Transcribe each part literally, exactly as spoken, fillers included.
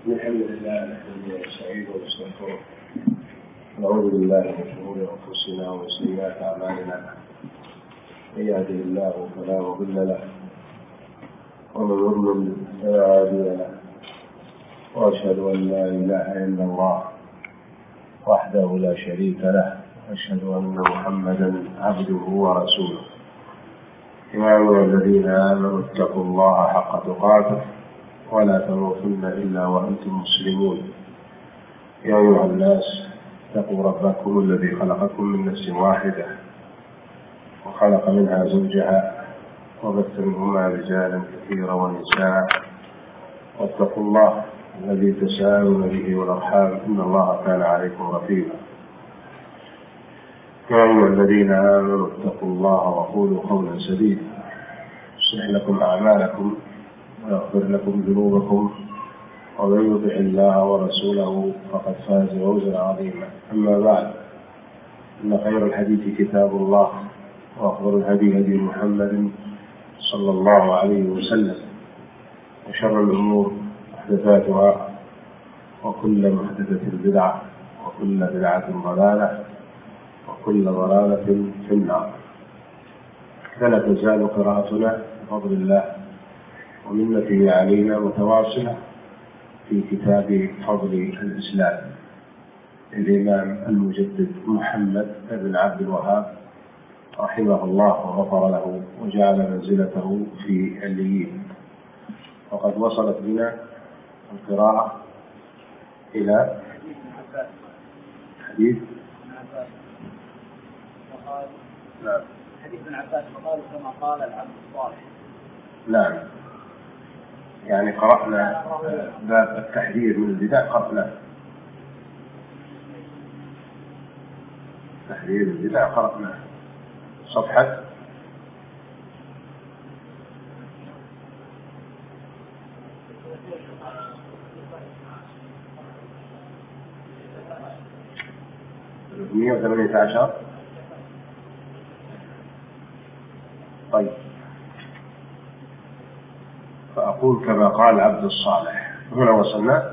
الحمد لله نحمده ونستعينه ونستغفره ونعوذ بالله من شرور انفسنا ومن سيئات اعمالنا من يهده الله فلا مضل له ومن يضلل فلا هادي له واشهد ان لا اله الا الله وحده لا شريك له واشهد ان محمدا عبده ورسوله. يا ايها الذين امنوا اتقوا الله حق تقاته ولا تموتن إلا وأنتم مسلمون. يا أيها الناس اتقوا ربكم الذي خلقكم من نفس واحدة وخلق منها زوجها وبث منهما رجالا كثيرا ونساء واتقوا الله الذي تساءلون به والأرحام إن الله كان عليكم رقيبا. يا أيها الذين آمنوا اتقوا الله وقولوا قولا سديدا يصلح لكم أعمالكم ويغفر لكم ذنوبكم ومن يطع الله ورسوله فقد فاز فوزا عظيما. أما بعد، إن خير الحديث كتاب الله وأفضل الهدي هدي محمد صلى الله عليه وسلم وشر الأمور محدثاتها وكل محدثة بدعة وكل بدعة ضلالة وكل ضلالة في النار. فلا تزال قراءتنا بفضل الله ومنته علينا متواصلة في كتاب فضل الإسلام للإمام المجدد محمد بن عبد الوهاب رحمه الله وغفر له وجعل منزلته في عليين. وقد وصلت بنا القراءة إلى حديث نعم حديث ابن عباس وقال كما قال العبد الصالح. نعم، يعني قرأنا باب التحذير من البدع قرأنا تحذير البدع قرأنا صفحة مئة وثمانية عشر. طيب، فأقول كما قال عبد الصالح. هنا وصلنا؟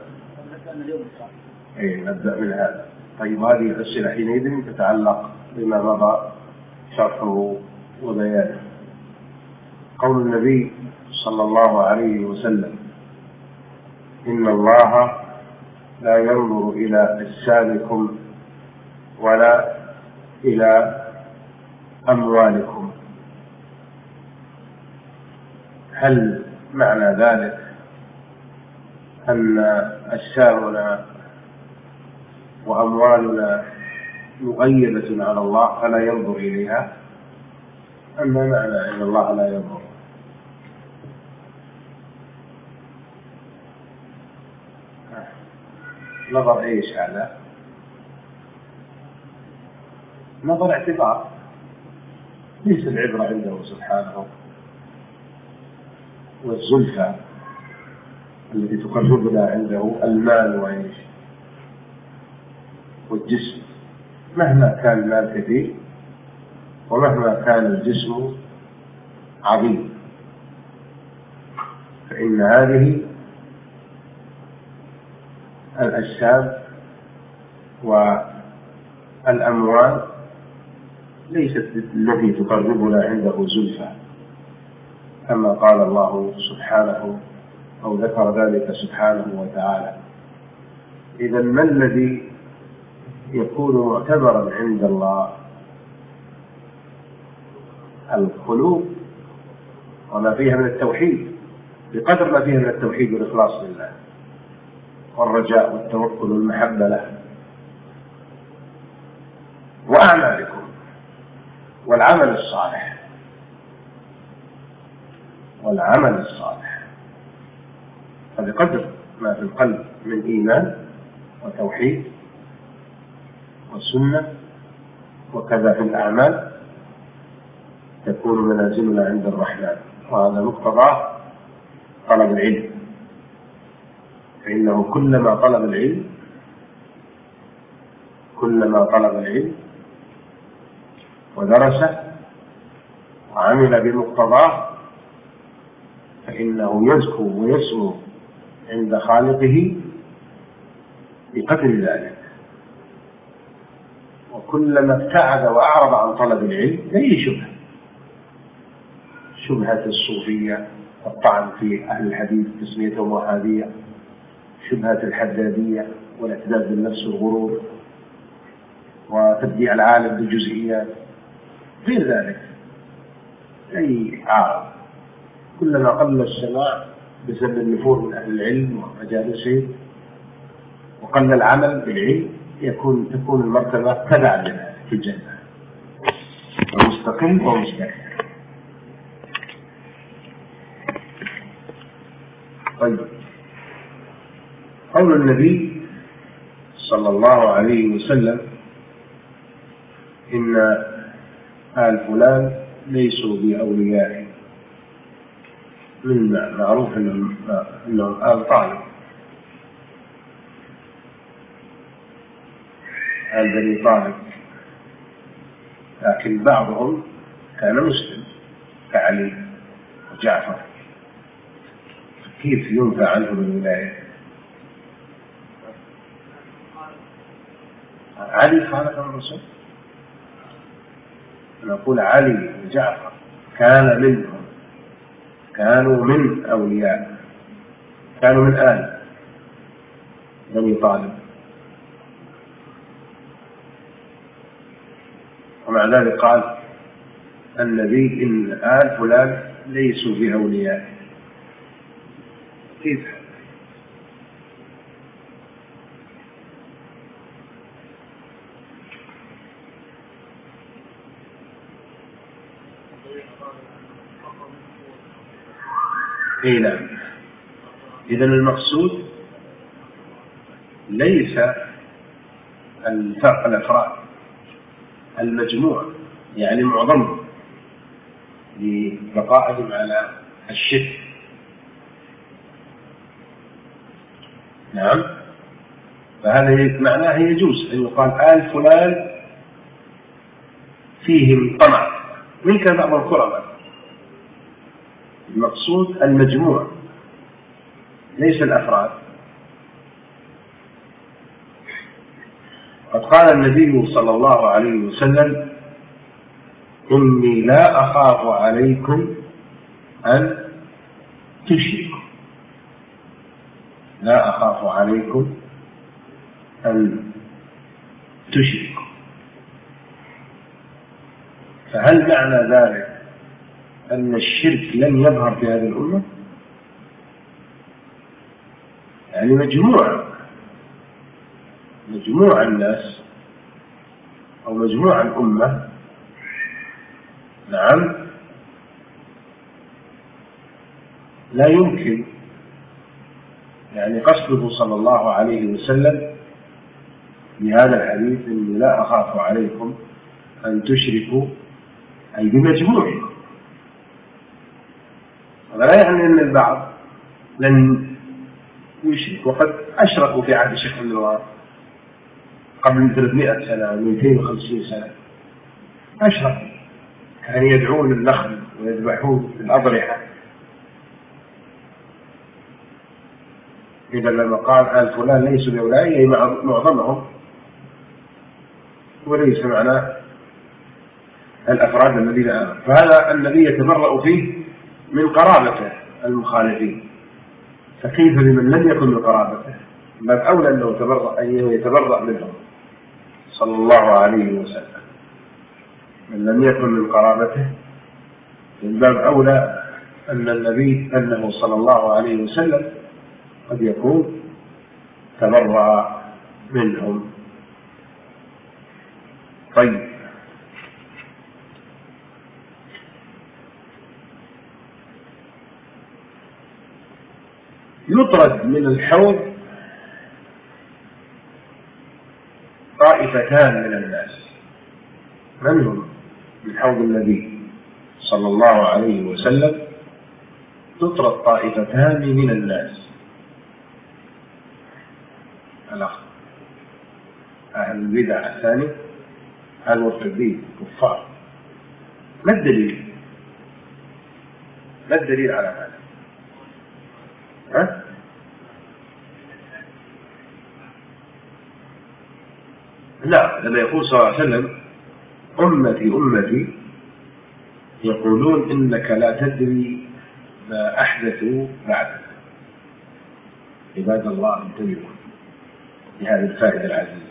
إيه، نبدأ من هذا. طيب، هذه الأسئلة حينئذ تتعلق بما مضى شرحه وبيانه. قول النبي صلى الله عليه وسلم: إن الله لا ينظر إلى أجسامكم ولا إلى أموالكم. هل معنى ذلك أن أجسامنا وأموالنا مغيبة على الله فلا ينظر إليها؟ أما معنى أن الله لا ينظر؟ نظر إيش هذا؟ نظر اعتبار، ليس العبرة عنده سبحانه والزلفى التي تقربنا عنده المال وإيش والجسم. مهما كان المال كثير ومهما كان الجسم عظيم فإن هذه الأجسام والأموال ليست التي تقربنا عنده زلفى، كما قال الله سبحانه أو ذكر ذلك سبحانه وتعالى. إذا ما الذي يكون معتبرا عند الله؟ القلوب وما فيها من التوحيد بقدر ما فيها من التوحيد والإخلاص لله والرجاء والتوكل والمحبة له، وأعمالكم والعمل الصالح والعمل الصالح. فبقدر ما في القلب من إيمان وتوحيد والسنة وكذا في الأعمال تكون منازلنا عند الرحمن. وهذا مقتضى طلب العلم، فإنه كلما طلب العلم كلما طلب العلم ودرسه وعمل بمقتضاه فإنه يزكو ويسمو عند خالقه بقدر ذلك. وكلما ابتعد وأعرض عن طلب العلم أي شبهة، شبهة الصوفية الطعن في أهل الحديث تسميتهم وهابية، شبهة الحدادية والاعتداد بالنفس والغرور وتبديع العالم بالجزئيات، غير ذلك أي عارض. كلما قل السماع بسبب النفور من أهل العلم ومجالسهم وقل العمل بالعلم يكون تكون المرتبة تبعا في الجنة، ومستقل ومستقل. طيب، قول النبي صلى الله عليه وسلم إن آل فلان ليسوا بأولياء، من معروف أنهم أنهم آل طالب، آل بني طالب، لكن بعضهم كان مسلم كعلي وجعفر، كيف ينفى عنهم الولاية؟ علي خالف الرسول، نقول علي وجعفر كان منهم، كانوا من أولياء، كانوا من آل بني طالب، ومع ذلك قال النبي إن آل فلان ليسوا بأولياء. كيف؟ إيه نعم. إذن المقصود ليس الأفراد، المجموع، يعني معظم لبقائهم على الشرك. نعم، فهذا معناه يجوز أن يقال آل فلان فيهم طمع، من كان بعض القرى. المقصود المجموع ليس الأفراد. قد قال النبي صلى الله عليه وسلم إني لا أخاف عليكم أن تشركوا، لا أخاف عليكم أن تشركوا. فهل معنى ذلك أن الشرك لن يظهر في هذه الأمة؟ يعني مجموعة مجموع الناس أو مجموع الأمة، نعم، لا يمكن، يعني قصده صلى الله عليه وسلم بهذا الحديث إني لا أخاف عليكم أن تشركوا، أي بمجموعهم. هذا لا يعني أن البعض لن يشرك، وقد أشركوا في عهد الشيخ عبد الوهاب قبل ثلاثمائة سنة أو مئتين وخمسين سنة، أشركوا، كانوا يدعون النخل ويذبحون الأضرحة. إذا لما قال آل فلان ليسوا بأولئك معظمهم، وليس معناه الأفراد الذين آمنوا، فهذا النبي يتبرأ فيه من قرابته المخالفين، فكيف بمن لم يكن من قرابته؟ بل أولى أنه يتبرأ أنه يتبرأ منهم صلى الله عليه وسلم. من لم يكن من قرابته من باب أولى أن النبي أنه صلى الله عليه وسلم قد يكون تبرأ منهم. طيب، يطرد من الحوض طائفتان من الناس. من هم؟ من حوض النبي صلى الله عليه وسلم تطرد طائفتان من الناس، الأخ أهل البدع الثاني، المرتدين الكفار. ما الدليل؟ ما الدليل على هذا؟ ها؟ لا، لما يقول صلى الله عليه وسلم أمتي أمتي يقولون إنك لا تدري ما أحدثوا بعدك. عباد الله انتبهوا لهذه الفائدة العزيزة.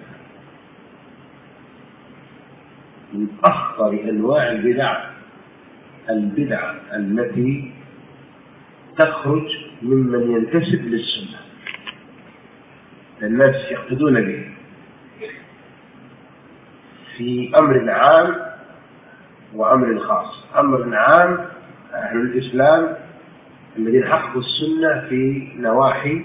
من أخطر أنواع البدع البدعة التي تخرج ممن ينتسب للسنة، الناس يقتدون به في أمر عام وأمر خاص. أمر عام أهل الإسلام الذين حققوا السنة في نواحي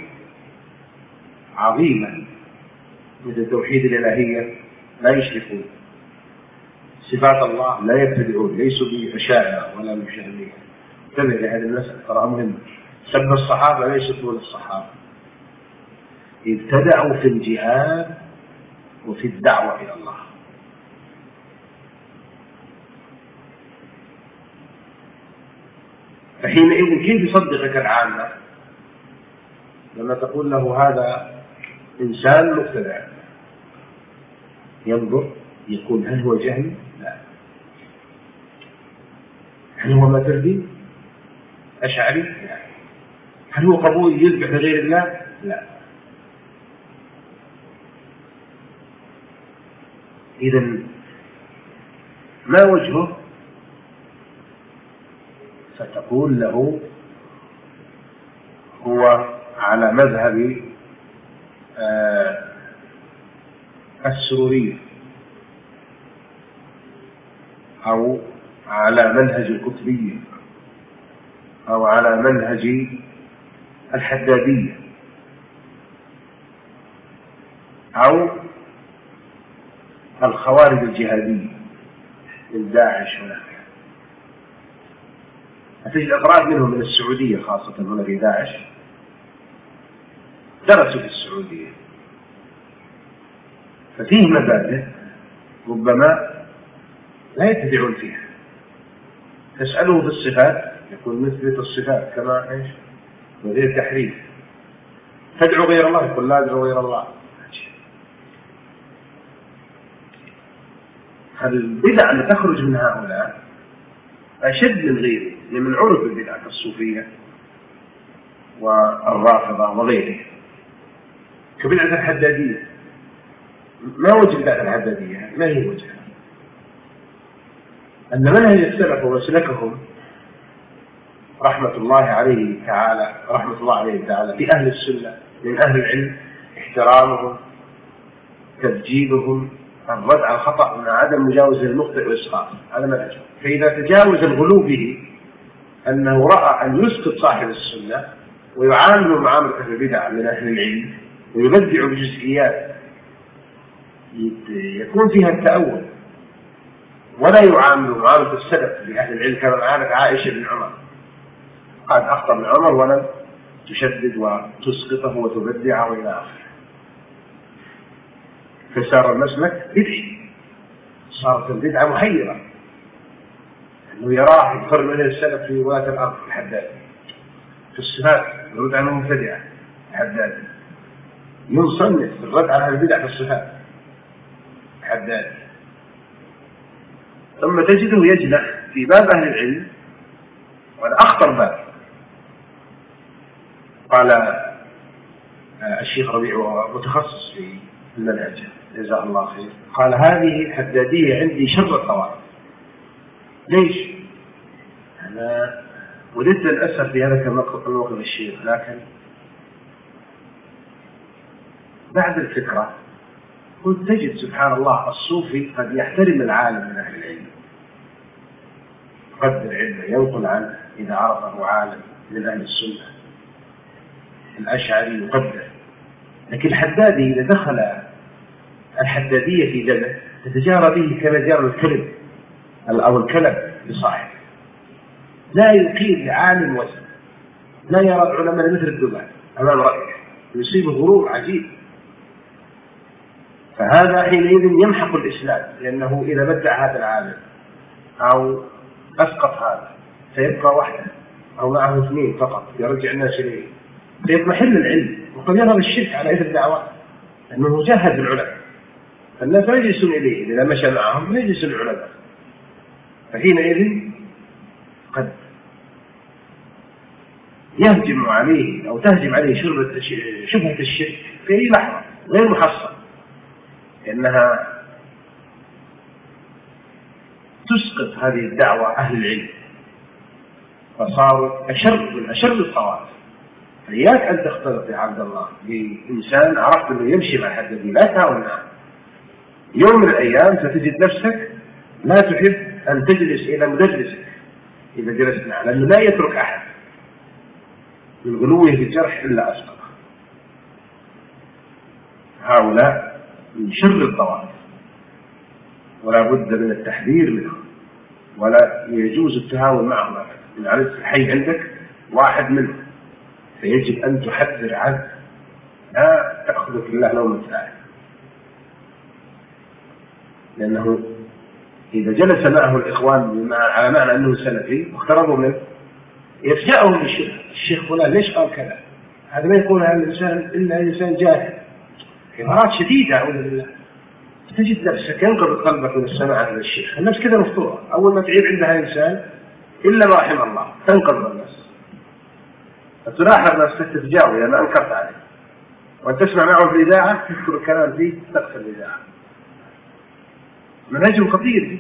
عظيمة مثل توحيد الإلهية لا يشركون، صفات الله لا يبتدعون، ليسوا بأشاعرة ولا مشاهدين. انتبه لهذه المسألة ترى مهمة. سب الصحابة ليس طول الصحابة، ابتدعوا في الجهاد وفي الدعوة إلى الله. فحينئذ كيف يصدقك العامة لما تقول له هذا إنسان مبتدع؟ ينظر يقول هل هو جهل؟ لا. هل هو ماتريدي؟ أشعري؟ لا. هل هو قبول يذبح لغير الله؟ لا. إذن ما وجهه؟ فتقول له هو على مذهب آه السرورية أو على منهج القطبية أو على منهج الحدادية أو الخوارج الجهادية من داعش ولا تجد أفراد منهم من السعودية خاصة هنا في داعش درسوا في السعودية، ففيه مبادئ ربما لا يتبعون فيها. تسأله في الصفات يقول مثبت الصفات كما إيش وغير تحريف. تدعو غير الله يقول لا أدعو غير الله. البدع اللي تخرج من هؤلاء أشد من غيره، من عرف البدع كالصوفية والرافضة وغيره، كبدعة الحدادية. ما وجه بدعة الحدادية؟ ما هي وجهها؟ أن منهج السلف ومسلكهم رحمة الله عليه تعالى رحمة الله عليه تعالى في أهل السنة من أهل العلم احترامهم، تبجيلهم، الرد على الخطأ مع عدم مجاوزة المخطئ وإسقاط، هذا منهجهم. فإذا تجاوز الغلو به أنه رأى أن يسقط صاحب السنة ويعامل معاملة أهل البدع من أهل العلم ويبدع بجزئيات يكون فيها التأول، ولا يعامل معاملة السلف لأهل العلم كما عاملت عائشة بن عمر، قد أخطأ من عمر ولم تشدد وتسقطه وتبدعه إلى آخره. فصار المسلك بدعي، صارت البدعة محيرة، أنه يراه يفر من السلف في ولاة الأرض الحداد، في الصفات يرد عنه مبتدعة الحداد، يصنف الرد على البدع في الصفات الحداد. ثم تجده يجنح في باب أهل العلم، والأخطر باب. قال الشيخ ربيع وهو متخصص في المنهج جزاه الله خير، قال هذه الحدادية عندي شر الطوائف. ليش؟ أنا وددت الأسر في هذا الموقف الشيخ، لكن بعد الفكرة قلت تجد سبحان الله الصوفي قد يحترم العالم من أهل العلم، قدر علمه ينقل عنه إذا عرفه عالم من أهل السنة. الأشعري يقدر، لكن الحدادي إذا دخل الحدادية في دمه تتجارى به كما جار الكلب أو الكلب بصاحب، لا يقيم لعالم وزن، لا يرى العلماء مثل الذباب أمام رأيه، يصيب غرور عجيب. فهذا حينئذ يمحق الإسلام، لأنه إذا بدع هذا العالم أو أسقط هذا سيبقى وحده أو معه اثنين فقط يرجع الناس إليه، فيضمحل العلم وقد يظهر الشرك على إثر الدعوات، لأنه جهز العلماء الناس لا يجلسون إليه إذا مشى معهم لا يجلس العلماء، فحينئذ قد يهجم عليه أو تهجم عليه شبهة الشرك في أي لحظة غير محصن، لأنها تسقط هذه الدعوة أهل العلم، فصاروا أشر من أشر الطوائف. إياك أن تختلط يا عبد الله بإنسان عرفت أنه يمشي مع حد لا تهاون معه. يوم من الأيام ستجد نفسك لا تحب أن تجلس إلى مدرسك إذا جلست معه، لأنه لا يترك أحد من غلوه في الجرح إلا أسقط. هؤلاء من شر الطوائف ولا بد من التحذير منهم، ولا يجوز التهاون معهم. إن عرفت الحي عندك واحد منهم فيجب أن تحذر عنه، لا تأخذك الله لومة لائم، لأنه إذا جلس معه الإخوان على معنى أنه سلفي واقتربوا منه يفجأهم بالشيخ، الشيخ فلان ليش قال كذا؟ هذا ما يقولها الإنسان إلا إنسان جاهل، عبارات شديدة أعوذ بالله. تجد نفسك ينقبض قلبك من السماع هذا الشيخ. الناس كذا مفطورة، أول ما تعيب عندها إنسان إلا ما رحم الله تنقبض الناس، فتلاحظ نفسك تتجاوز لما أنكرت عليه، وأن تسمع معه في الإذاعة تذكر الكلام فيه تقفل الإذاعة. منهجهم خطير،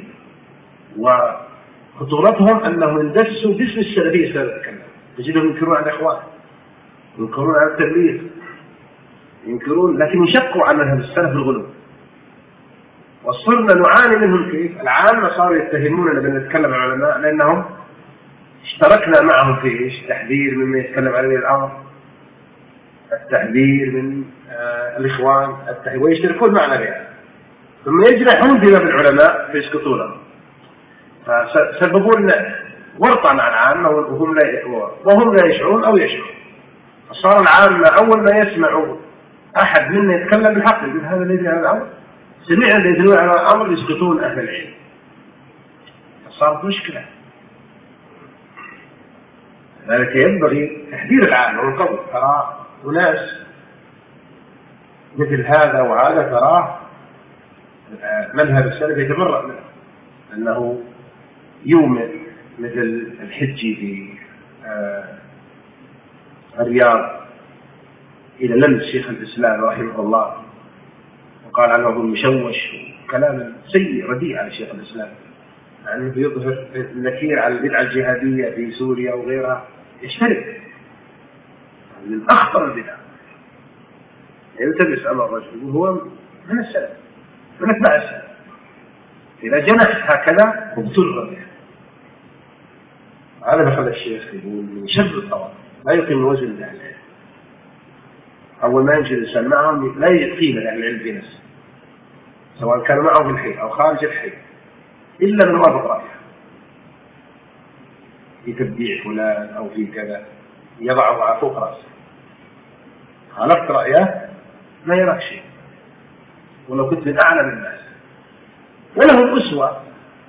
وخطورتهم أنهم اندسوا باسم السلفية سنتكلم، تجدهم ينكرون على الإخوان، ينكرون على التبليغ، ينكرون، لكن يشقوا عن مذهب السلف الغلو. وصرنا نعاني منهم. كيف؟ العامة صاروا يتهموننا بنتكلم عن العلماء لأنهم اشتركنا معهم في ايش؟ التحذير مما يتكلم عليه الأمر، التحذير من آه الإخوان، التحذير، ويشتركون معنا بها، ثم يجرحون في باب العلماء فيسقطونهم، فسببوا لنا ورطة مع العامة وهم لا وهم لا يشعرون أو يشعرون. فصار العامة أول ما يسمعوا أحد منا يتكلم بالحق يقول هذا الذي على الأمر، سمعنا الذي يدلون على الأمر يسقطون أهل العلم. فصارت مشكلة. لذلك ينبغي تحذير العامة والقول. ترى أناس مثل هذا وهذا تراه مذهب السلف يتبرأ منه، أنه يومئ مثل الحجي في الرياض إلى لمس شيخ الإسلام رحمه الله وقال عنه أبو مشوش كلام سيء رديء على شيخ الإسلام، أنه يظهر النكير على البدعة الجهادية في سوريا وغيرها، يشترك من أخطر البدع. يلتبس أمر الرجل وهو من السلف من أتباع السلف، إذا جنح هكذا مبتلغ به. هذا مثل الشيخ يقول من شر الطوائف لا يقيم وزن لأهل العلم. أول ما يمشي الإنسان معهم لا يقيم لأهل العلم في نفسه، سواء كان معه في الحي أو خارج الحي، إلا من وافق رأيه في تبديع فلان أو في كذا يضعه على فوق رأسه. خالفت رأيه ما يراك شيء ولو كنت من أعلم الناس. ولهم أسوة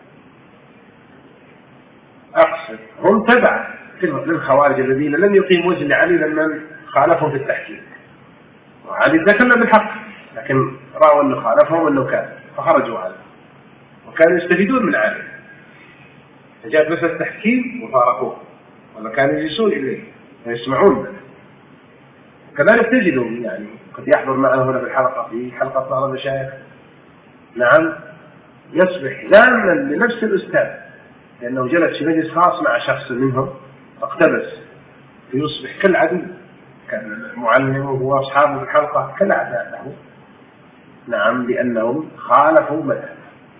أقصد هم تبع للخوارج الذين لم يقيم وزن لعلي لما خالفهم في التحكيم، وعلي تكلم بالحق لكن رأوا أنه خالفهم وأنه كان فخرجوا عنه، وكانوا يستفيدون من علي، فجاءت بس التحكيم وفارقوه، ولا كانوا يجلسون إليه ويسمعون منه. كذلك تجدهم يعني قد يحضر معنا هنا بالحلقة في حلقة بعض المشايخ، نعم يصبح لاما لنفس الأستاذ لأنه جلس في مجلس خاص مع شخص منهم فاقتبس، فيصبح كالعدو، كان معلمه وأصحابه بالحلقة كالأعداء له، نعم لأنهم خالفوا مذهبه.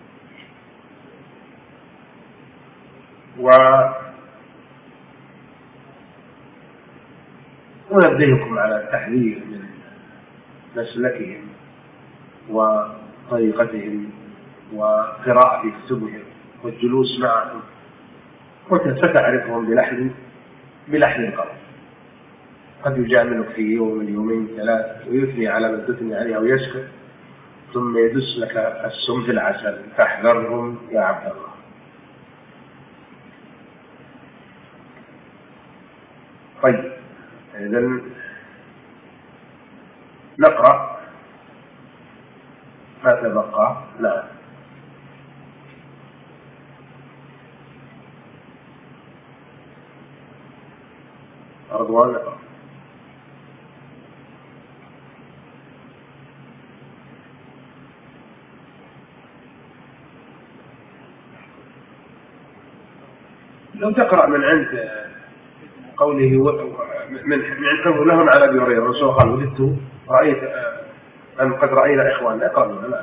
ونبهكم على التحذير من مسلكهم وطريقتهم وقراءة كتبهم والجلوس معهم، وستعرفهم بلحن بلحن القول. قد يجاملك في يوم اليومين ثلاث ويثني على من تثني عليه ويسكت، ثم يدس لك السم في العسل، فاحذرهم يا عبد الله. طيب إذن نقرأ ما تبقى. لا رضوان. لو تقرأ من عند قوله من عند قوله لهم على أبي هريرة الرسول قال وددت رأيت أن قد رأينا إخواننا. اقرأ منها لا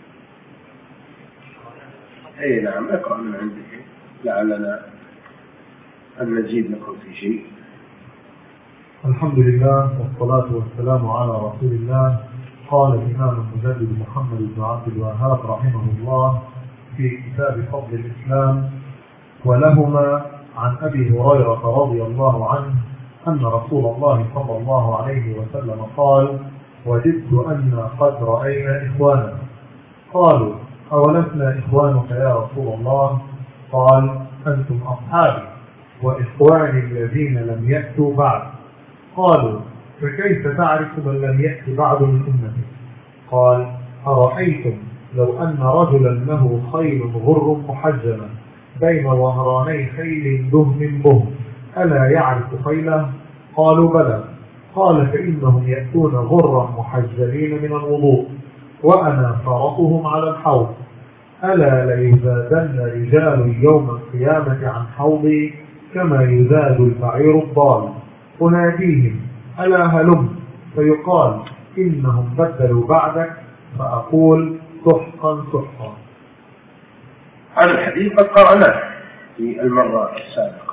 أي نعم اقرأ من عندك لعلنا أن نزيد لكم في شيء. الحمد لله والصلاة والسلام على رسول الله. قال الإمام المجدد محمد بن عبد الوهاب رحمه الله في كتاب فضل الإسلام: ولهما عن أبي هريرة رضي الله عنه أن رسول الله صلى الله عليه وسلم قال: وجدت أن قد رأينا إخوانا. قالوا: أولسنا إخوانك يا رسول الله؟ قال: أنتم أصحابي وإخواني الذين لم يأتوا بعد. قالوا: فكيف تعرف من لم يأت بعد من أمتك؟ قال: أرأيتم لو أن رجلا له خيل غر محجمة بين ظهراني خيل دهم بهم ألا يعرف خيله؟ قالوا: بلى. قال: فإنهم يأتون غرا محجلين من الوضوء وأنا فرطهم على الحوض. ألا ليزادن رجال يوم القيامة عن حوضي كما يزاد البعير الضال. أناديهم: ألا هلم؟ فيقال: إنهم بدلوا بعدك. فأقول: سحقا سحقا. هذا الحديث قد قرأناه في المرة السابقة،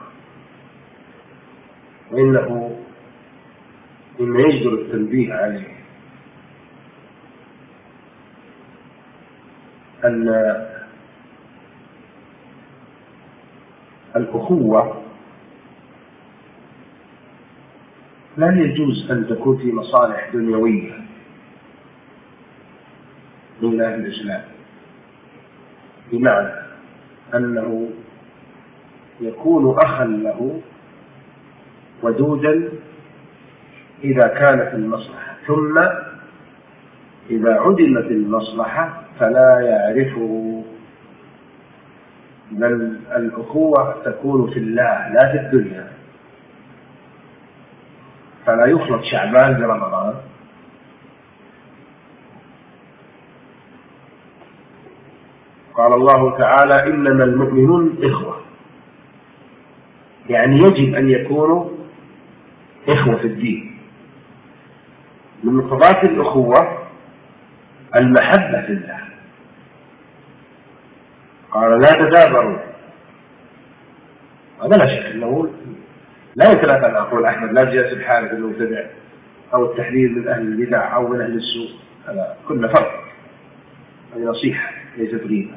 وإنه مما يجدر التنبيه عليه أن الأخوة لا يجوز أن تكون في مصالح دنيوية من أهل الإسلام، بمعنى أنه يكون أخا له ودودا إذا كانت المصلحة، ثم إذا عدمت المصلحة فلا يعرفه. بل الأخوة تكون في الله لا في الدنيا، فلا يخلط شعبان برمضان. قال الله تعالى: إنما المؤمنون إخوة، يعني يجب أن يكونوا إخوة في الدين. من مقتضيات الأخوة المحبة في الله. قال: لا تدابروا. هذا لا شك أنه لا يتلقى أن أقول أحمد لا جاء سبحانه المبتدع أو التحذير من أهل البدع أو من أهل السوء، هذا كله فرق، هذه نصيحة ليست غيبة.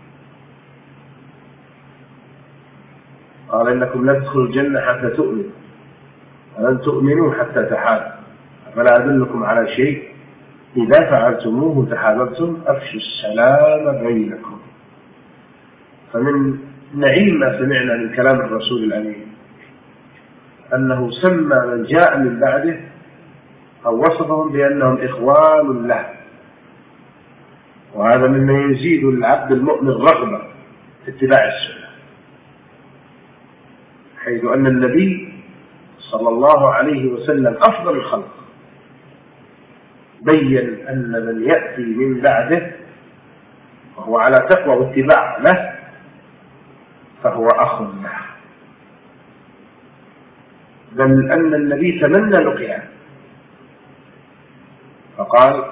قال: إنكم لا تدخلوا الجنة حتى تؤمنوا ولن تؤمنوا حتى تحابوا، فلا أدلكم على شيء إذا فعلتموه تحاببتم أفشوا السلام بينكم. فمن نعيم ما سمعنا من كلام الرسول الأمين أنه سمى من جاء من بعده أو وصفهم بأنهم إخوان له، وهذا مما يزيد العبد المؤمن رغبة في اتباع السنة، حيث أن النبي صلى الله عليه وسلم أفضل الخلق بين أن من يأتي من بعده وهو على تقوى واتباع له فهو أخ له، بل أن النبي تمنى لقياه فقال: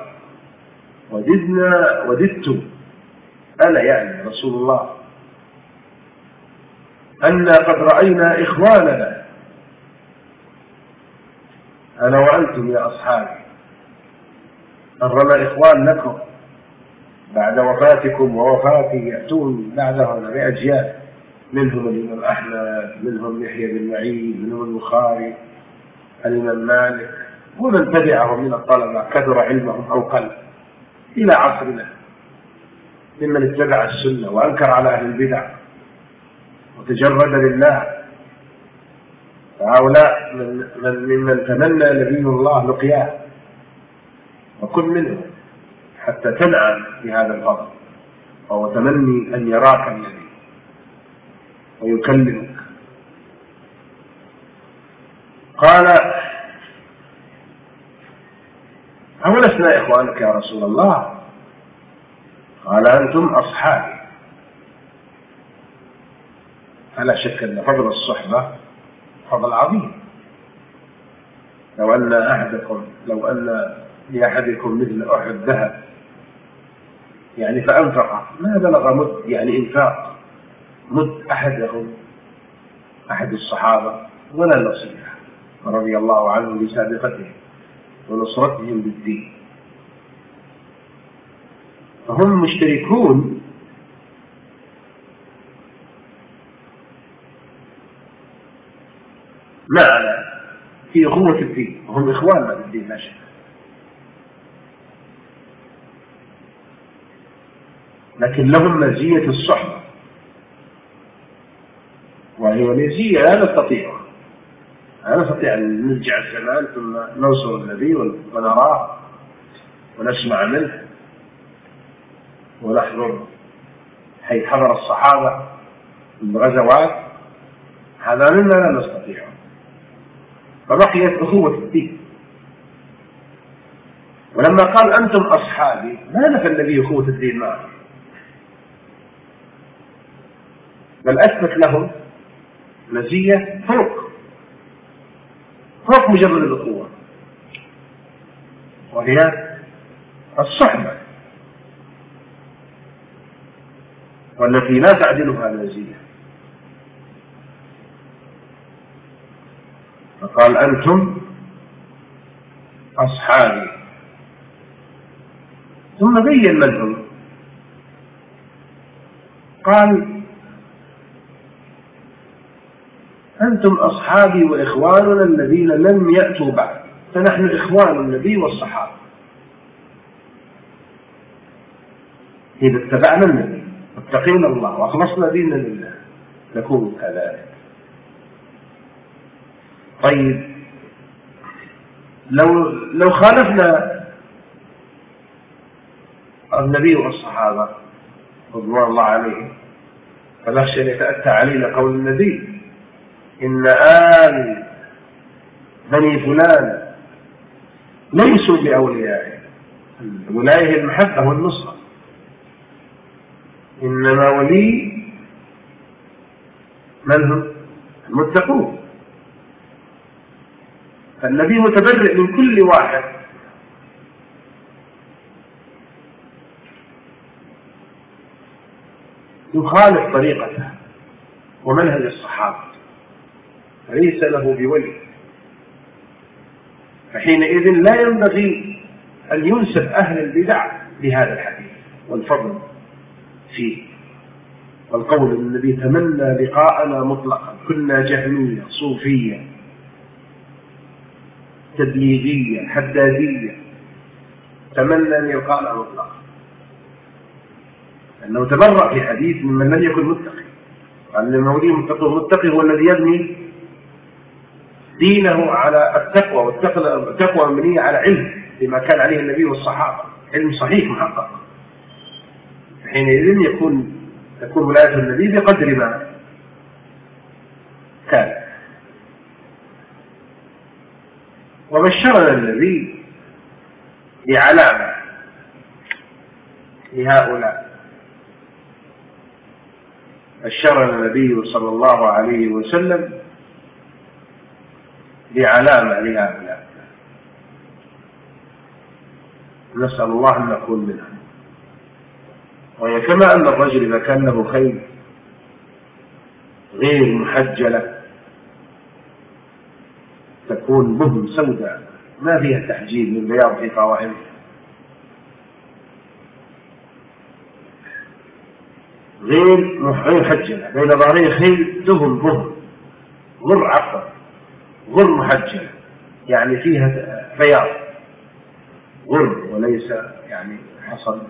وددنا وددت أنا يعني رسول الله أنا قد رأينا إخواننا أنا وأنتم يا أصحابي، أرنا إخوان لكم بعد وفاتكم ووفاتي يأتون بعدهم بأجيال، منهم الإمام أحمد، منهم يحيى بن معين، منهم البخاري، الإمام مالك، ومن تبعهم من الطلبة كثر علمهم أو قل إلى عصرنا ممن اتبع السنة وأنكر على أهل البدع وتجرد لله. فهؤلاء من ممن تمنى نبي الله لقياه، وكن منهم حتى تنعم بهذا الفضل، وهو تمني أن يراك النبي ويكلمك. قال: أولسنا إخوانك يا رسول الله؟ قال: أنتم أصحابي. فلا شك أن فضل الصحبة فضل عظيم. لو أن أحدكم لو أن لأحدكم مثل أحد ذهب يعني فأنفق ما بلغ مد يعني إنفاق مد أحدهم أحد الصحابة ولا نصيحة، رضي الله عنهم بسابقتهم ونصرتهم بالدين. فهم مشتركون معنا في أخوة الدين، وهم إخواننا بالدين لا شك، لكن لهم مزية الصحبة، وهي مزية لا نستطيع لا نستطيع أن نرجع الزمان ثم ننصر النبي ونراه ونسمع منه ونحضر حيث حضر الصحابة الغزوات، هذا منا لا نستطيع. فبقيت أخوة الدين. ولما قال أنتم أصحابي ما نفى النبي أخوة الدين معه، بل أثبت لهم مزية فوق فوق مجرد الأخوة، وهي الصحبة، والتي لا تعدلها مزية. فقال: أنتم أصحابي. ثم بين من هم. قال: أنتم أصحابي وإخواننا الذين لم يأتوا بعد، فنحن إخوان النبي والصحابة. إذا اتبعنا النبي واتقينا الله وأخلصنا ديننا لله نكون كذلك. طيب، لو لو خالفنا النبي والصحابة رضوان الله عليهم فنخشى أن يتأتى علينا قول النبي: إن آل بني فلان ليسوا بأوليائه. الولاية المحبة والنصرة، إنما ولي من هم؟ المتقون. فالنبي متبرئ من كل واحد يخالف طريقته ومنهج الصحابة، فليس له بولي. فحينئذ لا ينبغي أن ينسب أهل البدع لهذا الحديث والفضل فيه، والقول النبي تمنى لقاءنا مطلقا، كنا جهمية صوفية تبليغية حدادية، تمنى أن يلقانا مطلقا، أنه تبرأ في حديث ممن لم يكن متقي. قال: المولي متقي هو الذي يبني دينه على التقوى، والتقوى مبنية على علم بما كان عليه النبي والصحابة، علم صحيح محقق. حينئذ يكون تكون ولاية النبي بقدر ما كان. وبشرنا النبي بعلامة لهؤلاء، بشرنا النبي صلى الله عليه وسلم بعلامة لهؤلاء، نسأل الله أن نكون منهم. وهي كما أن الرجل إذا كان له خيل غير محجلة تكون بهم سوداء ما فيها تحجيل من بياض في قوائمها، غير محجلة بين ظهرين خيل دهم بهم غر عفر غر محجلة، يعني فيها بياض غر وليس يعني حصل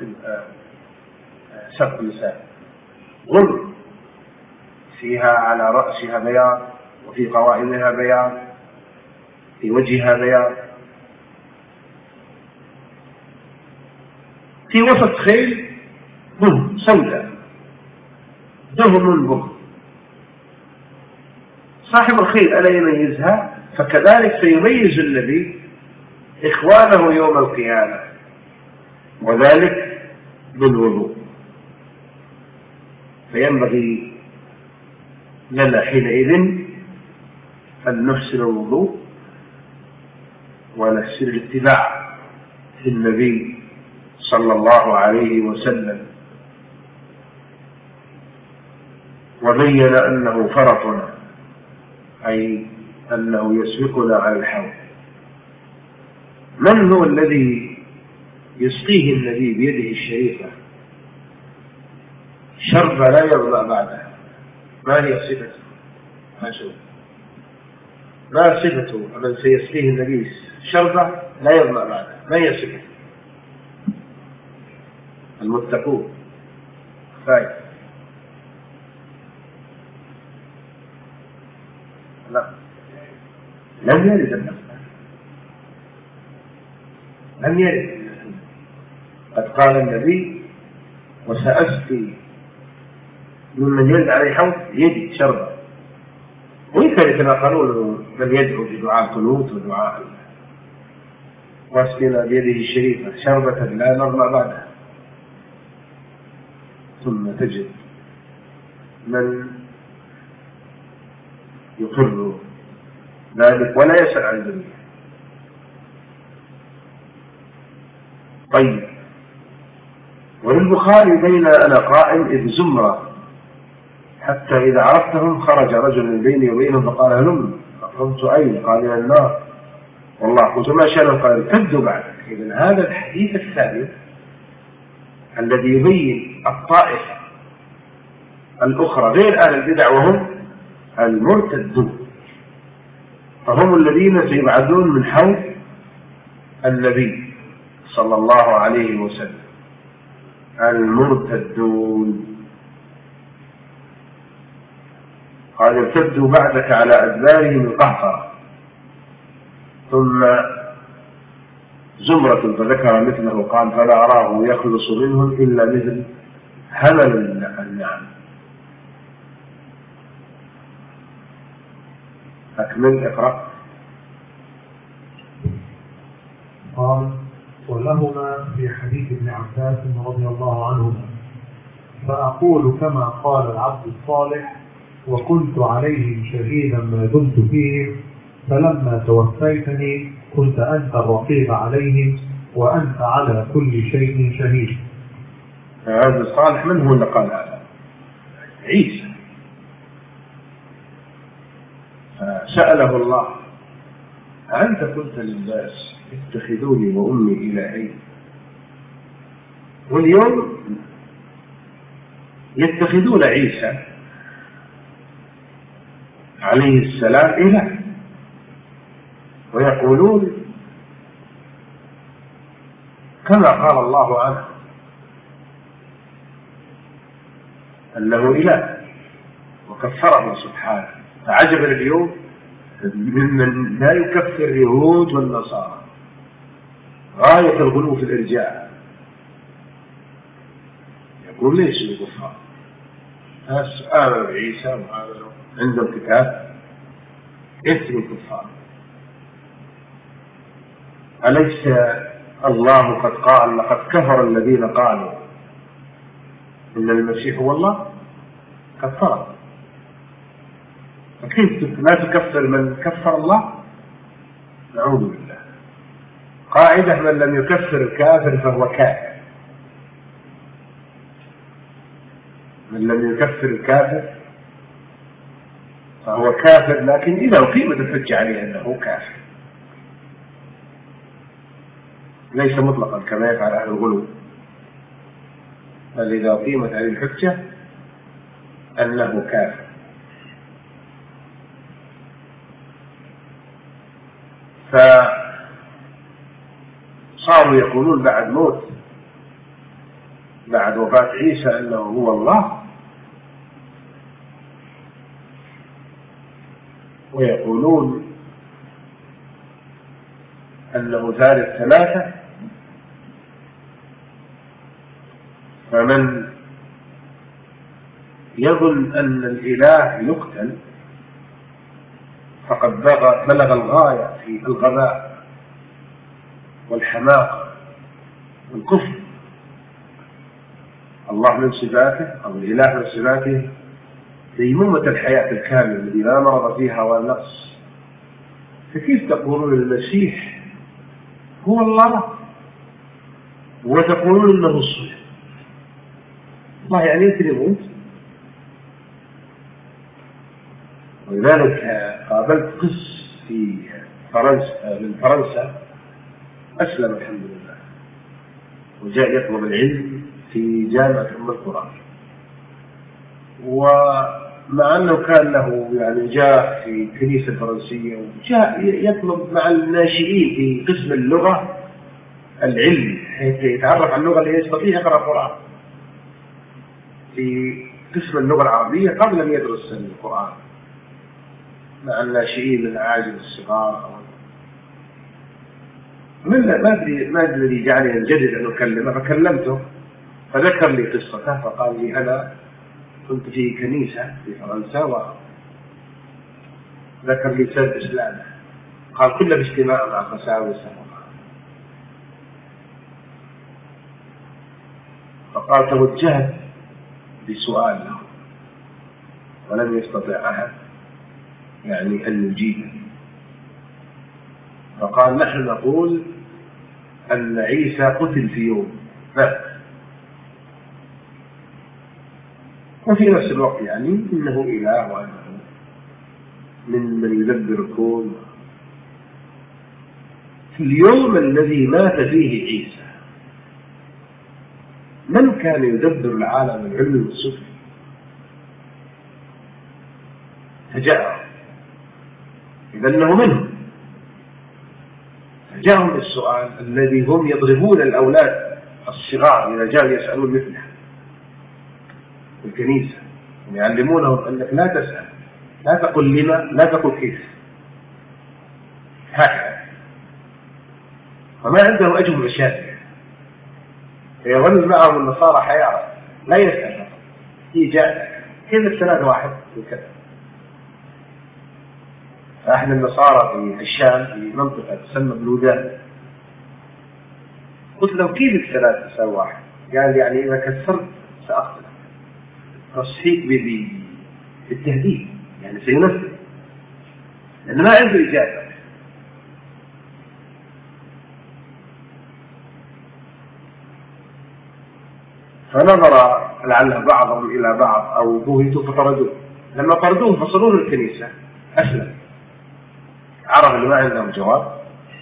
سبق لسان، غر فيها على رأسها بياض وفي قوائمها بياض في وجهها بياض. في وسط خيل بهم سوداء دهم بهم، صاحب الخيل ألا يميزها؟ فكذلك سيميز النبي إخوانه يوم القيامة، وذلك بالوضوء. فينبغي لنا حينئذ أن نحسن الوضوء ونحسن الاتباع في النبي صلى الله عليه وسلم، وبين أنه فرطنا، أي أنه يسبقنا على الحوض. من هو الذي يسقيه النبي بيده الشريفة شرب لا يظلأ بعدها؟ ما هي صفته؟ ما شوف ما صفته من سيسقيه النبي شربة لا يظلأ بعدها؟ ما هي صفته؟ المتقون. طيب لا، لم يرد النص، لم يرد. قد قال النبي وسأسقي ممن يرد عليه حوض يدي شربة، ويمكن كما قالوا من يدعو بدعاء القنوت ودعاء واسقنا بيده الشريفة شربة لا نظمأ بعدها. ثم تجد من يقر ذلك ولا يسأل عن ذلك. طيب، وللبخاري بين أنا قائم إذ زمرة حتى إذا عرفتهم خرج رجل من بيني وبينهم فقال هلم، فقلت أين؟ قال إلى النار. والله قلت ما شأنه؟ قال ارتدوا بعدك. إذن هذا الحديث الثاني الذي يبين الطائفة الأخرى غير أهل البدع وهم المرتدون، فهم الذين سيبعدون من حوض النبي صلى الله عليه وسلم، المرتدون. قال ارتدوا بعدك على أدبارهم القهقرة. ثم زمرة فذكر مثله قال فلا أراه يخلص منهم إلا مثل همل النعم. أكمل اقرأ. قال ولهما في حديث ابن عباس رضي الله عنهما فأقول كما قال العبد الصالح وكنت عليهم شهيدا ما دمت فيهم فلما توفيتني كنت أنت الرقيب عليهم وأنت على كل شيء شهيد. هذا الصالح من هو اللي قال هذا؟ عيسى. سأله الله أنت قلت للناس اتخذوني وأمي إلهين، واليوم يتخذون عيسى عليه السلام إله، ويقولون كما قال الله عنه أنه إله وكفره سبحانه. فعجبا اليوم ممن لا يكفر اليهود والنصارى غاية الغلو في الإرجاء، يقول ليش الكفار ناس آمنوا بعيسى وآمنوا عندهم كتاب، يكتب الكفار. أليس الله قد قال لقد كفر الذين قالوا إن المسيح هو الله؟ كفر. فكيف لا تكفر من كفر الله؟ نعوذ بالله. قاعدة من لم يكفر الكافر فهو كافر، من لم يكفر الكافر فهو كافر، لكن إذا أقيمت الحجة عليه أنه كافر، ليس مطلقا كما يفعل أهل الغلو، بل إذا أقيمت عليه الحجة أنه كافر. فصاروا يقولون بعد موت بعد وفاة عيسى أنه هو الله، ويقولون أنه ثالث ثلاثة، فمن يظن أن الإله يقتل فقد بلغ الغاية في الغباء والحماقة والكفر. الله من صفاته أو الإله من صفاته ديمومة الحياة الكاملة التي لا مرض فيها ولا نقص، فكيف تقولون المسيح هو الله وتقولون إنه الصلح؟ الله يعني يمكن يموت. ولذلك قابلت قس في فرنسا من فرنسا أسلم الحمد لله وجاء يطلب العلم في جامعة أم القرى، ومع أنه كان له يعني جاء في كنيسة فرنسية وجاء يطلب مع الناشئين في قسم اللغة العلم حيث يتعرف على اللغة اللي يستطيع يقرأ القرآن في قسم اللغة العربية قبل أن يدرس القرآن مع الناشئين العاجل الصغار. ما أدري ما أدري الذي جعلني أنجذب أن أكلمه، فكلمته فذكر لي قصته فقال لي أنا كنت في كنيسة في فرنسا وذكر لي سبب إسلامه، قال كله باجتماع مع قساوسة، فقال توجهت بسؤال له ولم يستطع أحد يعني أن يجيبه، فقال نحن نقول أن عيسى قتل في يوم مات، وفي نفس الوقت يعني إنه إله وأنه من من يدبر الكون. في اليوم الذي مات فيه عيسى من كان يدبر العالم العلمي والسفلي؟ فجاء إذا أنه منهم، فجاءهم السؤال الذي هم يضربون الأولاد الصغار إذا جاءوا يسألون مثله في الكنيسة، يعلمونهم أنك لا تسأل، لا تقل لما، لا تقل كيف، هكذا، فما عنده أجوبة شافية. فيظل معهم النصارى حيارى لا يسأل، هي جاء كيف السنة واحد وكذا. فأحد النصارى في الشام في منطقة تسمى بلودان قلت له كيف الثلاثة تساوي واحد؟ قال يعني إذا كسرت سأقتل، تصحيح بالتهديد يعني سينفذ، لأن ما عنده إجابة. فنظر لعل بعضهم إلى بعض أو بوهتوا فطردوه، لما طردوه فصلوه الكنيسة أسلم، عرف أنه ما عندهم جواب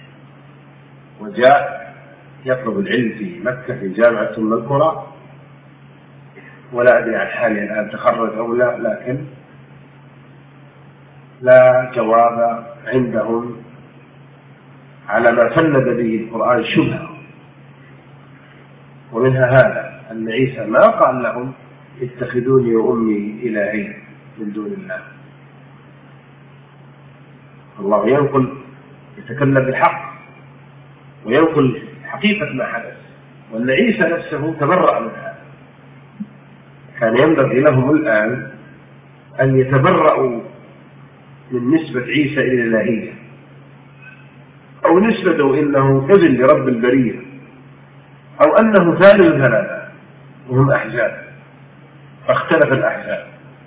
وجاء يطلب العلم في مكة في جامعة أم القرى، ولا أدري عن حاله الآن تخرج أو لا، لكن لا جواب عندهم على ما فند به القرآن شبهة. ومنها هذا أن عيسى ما قال لهم اتخذوني وأمي إلهين من دون الله. الله ينقل يتكلم بالحق وينقل حقيقة ما حدث، وأن عيسى نفسه تبرأ من هذا. كان ينبغي لهم الآن أن يتبرأوا من نسبة عيسى إلى الإلهية أو نسبته إنه ابن لرب البرية أو أنه ثالث ثلاثة وهم أحزاب، فاختلف الأحزاب.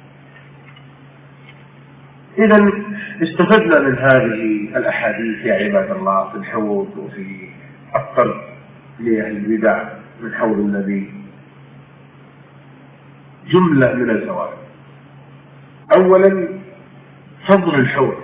إذن استفدنا من هذه الأحاديث يا عباد الله في الحوض وفي الطرد لأهل البدع من حوض النبي جملة من الفوائد. أولا فضل الحوض،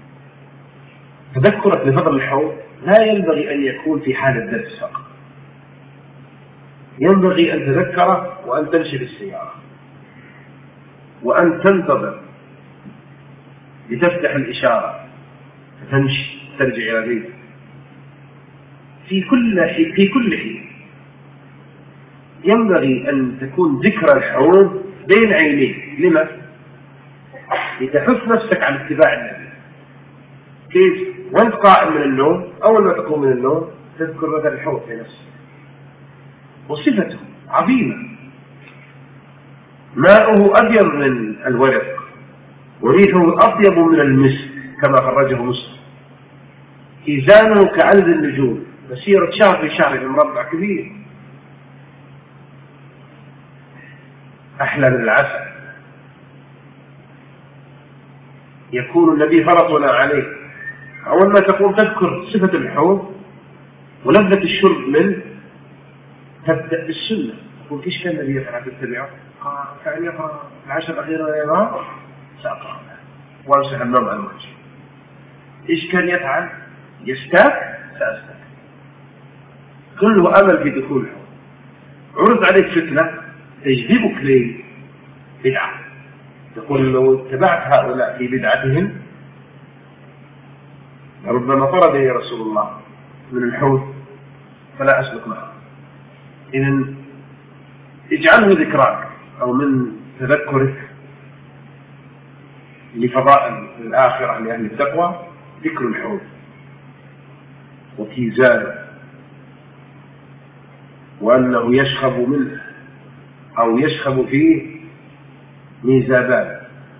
تذكرك لفضل الحوض لا ينبغي أن يكون في حال الدرس فقط، ينبغي أن تذكره وأن تمشي بالسيارة وأن تنتظر لتفتح الإشارة فتمشي ترجع إلى بيتك في كل حين. في كل حين ينبغي أن تكون ذكرى الحوض بين عينيك. لما؟ لتحث نفسك على اتباع النبي. كيف؟ وانت قائم من النوم أول ما تقوم من النوم تذكر مثل الحوض في نفسك وصفته عظيمة ماؤه أبيض من الورق وريحه أطيب من المسك كما خرجه مسلم. إيزانه كعدد النجوم، مسيرة شهر في شهر، مربع كبير، أحلى من العسل. يكون النبي فرطنا عليه. أول ما تقوم تذكر صفة الحوض ولذة الشرب منه تبدأ بالسنة. تقول إيش كان النبي يفعل تتبعه؟ قال كان يقرأ العشر الأخيرة ويراه سأقرأ وامسح النوم عن وجهه. إيش كان يفعل؟ يستاك سأستاك. كله أمل في دخول الحوض. عرض عليك فتنة تجذبك لبدعة، تقول لو اتبعت هؤلاء في بدعتهم ربما طردني رسول الله من الحوض فلا أسلك معه. إذن اجعله ذكراك أو من تذكرك لفضائل الآخرة لأهل التقوى ذكر الحوض وكيزانه، وأنه يشخب منه أو يشخب فيه ميزابان،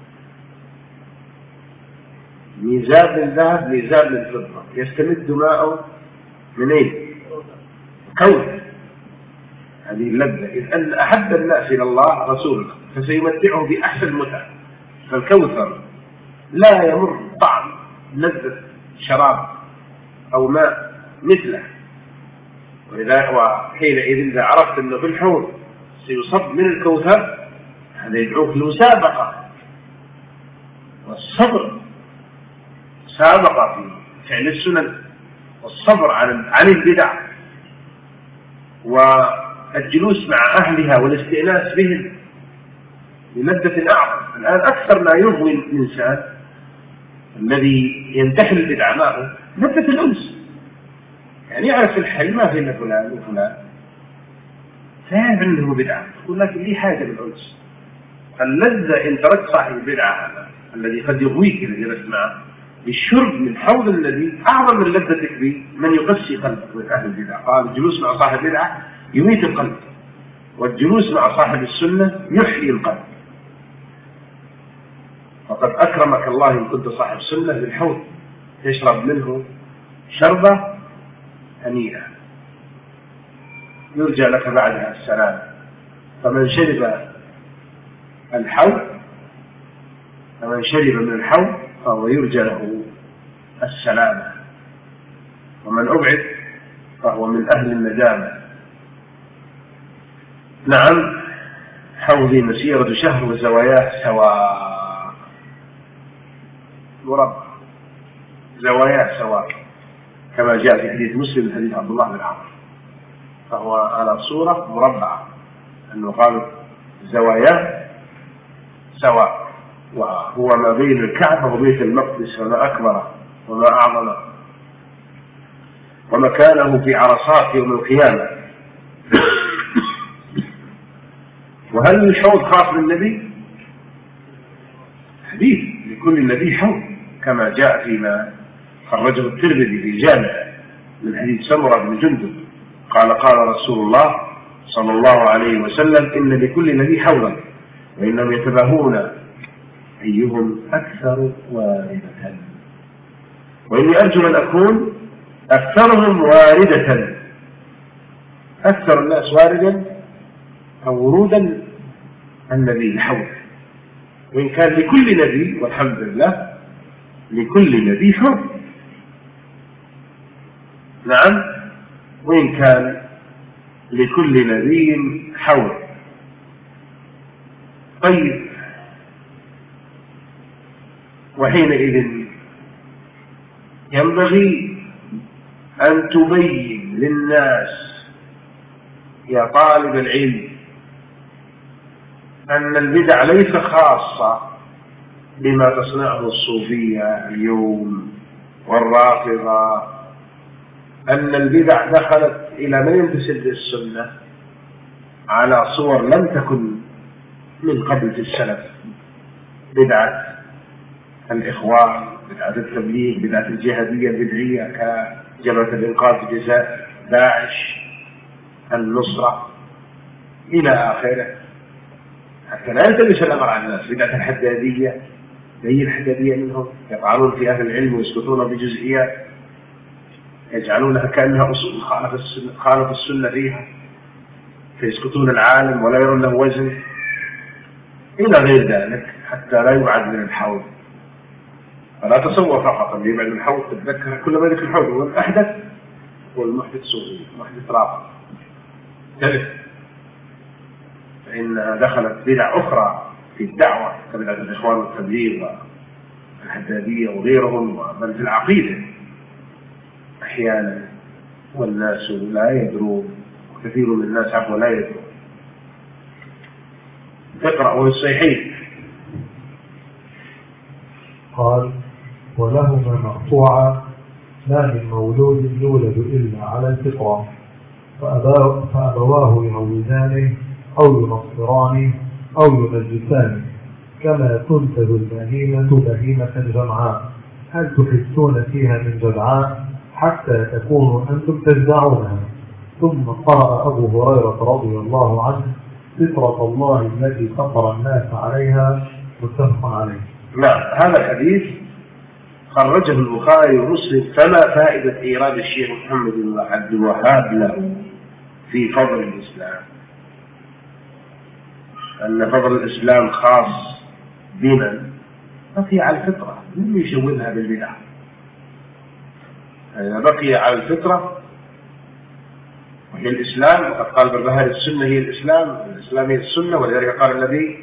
ميزاب الذهب ميزاب الفضة، يستمد ماءه من أين؟ كوثر. هذه اللذة، إذ أن أحب الناس إلى الله رسوله فسيمتعه بأحسن متع. فالكوثر لا يمر طعم لذة شراب أو ماء مثله. ولذلك وحينئذ إذا عرفت أنه في الحوض سيصب من الكوثر هذا يدعوك للمسابقة والصبر، سابقة في فعل السنن والصبر عن عن البدع والجلوس مع أهلها والاستئناس بهم لمدة أعظم. الآن أكثر ما يغوي الإنسان الذي ينتحل البدع معه مدة الأنس، يعني يعرف الحي ما في إلا فلان وفلان فيعرف أنه بدعة، يقول لكن لي حاجة بالأنس. اللذة إن تركت صاحب البدعة هذا الذي قد يغويك إذا جلست معه بالشرب من حوض النبي أعظم من لذتك بمن يقسي قلبك من أهل البدع. قال الجلوس مع صاحب البدعة يميت القلب، والجلوس مع صاحب السنة يحيي القلب. فقد أكرمك الله إن كنت صاحب سنة بالحوض تشرب منه شربة هنيئة يرجى لك بعدها السلام. فمن شرب الحوض فمن شرب من الحوض فهو يرجى له السلامة، ومن أبعد فهو من أهل الندامة. نعم، حوضي مسيرة شهر وزواياه سواء، مربع زواياه سواء كما جاء في حديث مسلم حديث عبد الله بن عمرو، فهو على صورة مربعة أنه قال زواياه سواء، وهو ما بين الكعبة وبيت المقدس وما أكبر وما أعظم، ومكانه في عرصات يوم القيامة. وهل الحوض خاص بالنبي؟ حديث لكل نبي حوض كما جاء فيما خرجه الترمذي في جامع من حديث سمرة بن جندب قال قال رسول الله صلى الله عليه وسلم إن لكل نبي حوضا وإنهم يتباهون أيهم أكثر واردة، وإني أرجو أن أكون أكثرهم واردة، أكثر الناس واردا أو ورودا النبي الحوض. وإن كان لكل نبي والحمد لله لكل نبي حوض، نعم، وإن كان لكل نبي حوض. طيب، وحينئذ ينبغي أن تبين للناس يا طالب العلم أن البدع ليس خاصة بما تصنعه الصوفية اليوم والرافضة، أن البدع دخلت إلى من ينتسب للسنة على صور لم تكن من قبل في السلف، بدعة الإخوان، بدعة التبليغ، بدعة الجهادية البدعية كجبهة الإنقاذ في جزاء داعش، النصرة إلى آخره. حتى لا يلتبس الأمر على الناس. بدعة الحدادية هي الحدادية منهم يطعنون في أهل العلم ويسكتون بجزئيات يجعلونها كأنها أصول خالف السنة, خالف السنة فيها، فيسكتون العالم ولا يرون له وزن إلى غير ذلك حتى لا يبعد من الحوض. فلا تصور فقط اللي يبعد من الحوض تتذكر كل ما ذكر الحوض هو الأحدث والمحدث صوفي محدث رافض ثالث، فإنها دخلت بدع أخرى في الدعوة كبدعة الإخوان والتبليغ والحدادية وغيرهم، بل في العقيدة أحيانا والناس لا يدرون، وكثير من الناس عفوا لا يدرون. اقرأوا الصحيحين. قال: ولهما مقطوعة: ما من مولود يولد إلا على الفطرة، فأبواه يهودانه أو ينصرانه أو يمجسانه، كما تنتج البهيمة بهيمة جمعاء، هل تحسون فيها من جدعاء حتى تكونوا أنتم تجدعونها. ثم قرأ أبو هريرة رضي الله عنه: فطرة الله التي فطر الناس عليها، متفق عليه. نعم، هذا الحديث خرجه البخاري ومسلم. فما فائدة إيراد الشيخ محمد بن عبد الوهاب له في فضل الإسلام؟ أن فضل الإسلام خاص بمن بقي على الفطرة، من يشوهها بالبدع. إذا بقي على الفطرة وهي الإسلام، وقد قال بالبهاري السنة هي الإسلام، الإسلام هي السنة، ولذلك قال النبي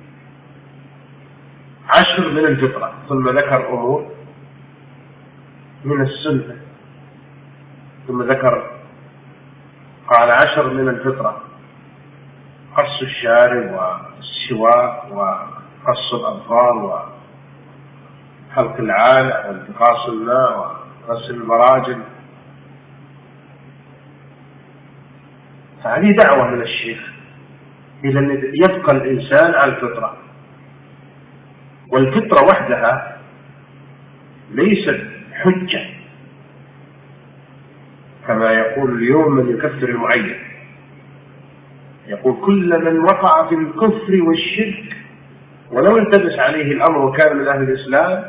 عشر من الفطرة، ثم ذكر أمور من السنة، ثم ذكر قال عشر من الفطرة: قص الشارب والسواك وقص الأظفار وحلق العانة وانتقاص الماء وغسل المراجل. فهذه دعوة من الشيخ إلى أن يبقى الإنسان على الفطرة، والفطرة وحدها ليست حجة كما يقول اليوم من يكفر المعين. يقول كل من وقع في الكفر والشرك ولو التبس عليه الأمر وكان من أهل الإسلام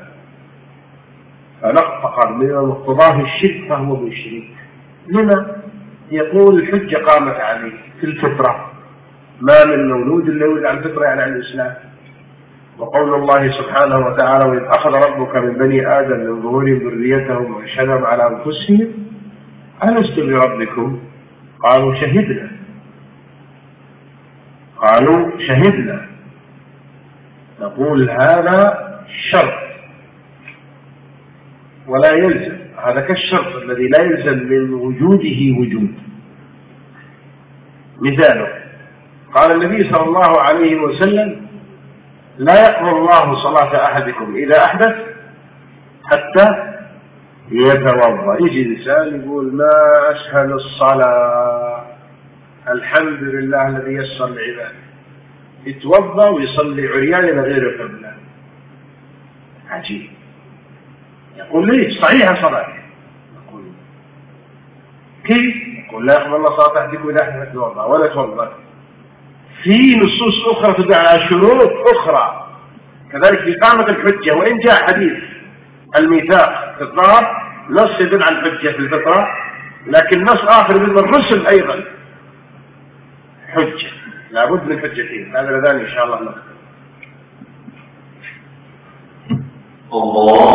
فنقطق من مقتضاه الشرك فهو مشرك. لما؟ يقول الحجة قامت عليه في الفطرة، ما من مولود إلا يولد على الفطرة يعني على الإسلام. وقول الله سبحانه وتعالى: وإذ أخذ ربك من بني آدم من ظهورهم ذريتهم وأشهدهم على أنفسهم ألست بربكم قالوا شهدنا قالوا شهدنا. نقول هذا شرط ولا يلزم، هذا كالشرط الذي لا يلزم من وجوده وجود. مثاله قال النبي صلى الله عليه وسلم: لا يقبل الله صلاة أحدكم إذا أحدث حتى يتوضأ. يجي الإنسان يقول: ما أسهل الصلاة، الحمد لله الذي يسر العباد، يتوضأ ويصلي عريان إلى غير القبلة. عجيب. يقول ليش صحيحة صلاته؟ يقول كيف؟ يقول لا يقبل الله صلاة أحدكم إذا أحدث يتوضأ ولا يتوضأ. في نصوص أخرى تدل على شروط أخرى كذلك في إقامة الحجة. وإن جاء حديث الميثاق في الظهر نص يدل على الحجة في الفطرة، لكن نص آخر من الرسل أيضا حجة، لابد من حجتين. هذا لذلك إن شاء الله نقول الله